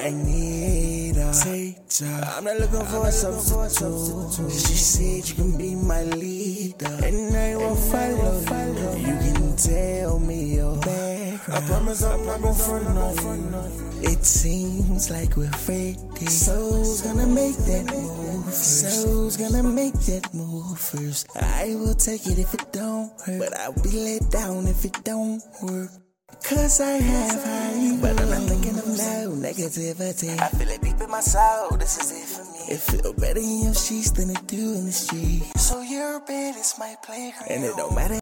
I need a teacher. I'm not looking for a substitute. She said you can be my leader, and I will follow you. You can tell me your back. I promise I'm not gon' front on you. It seems like we're fading. So's gonna make that move first. So's gonna make that move first. I will take it if it don't hurt, but I'll be let down if it don't work. Cause I have high, but I'm not thinking of no negativity. I feel it deep in my soul, this is it for me. It feel better in your sheets than it do in the street. So your bed is my playground, and it don't matter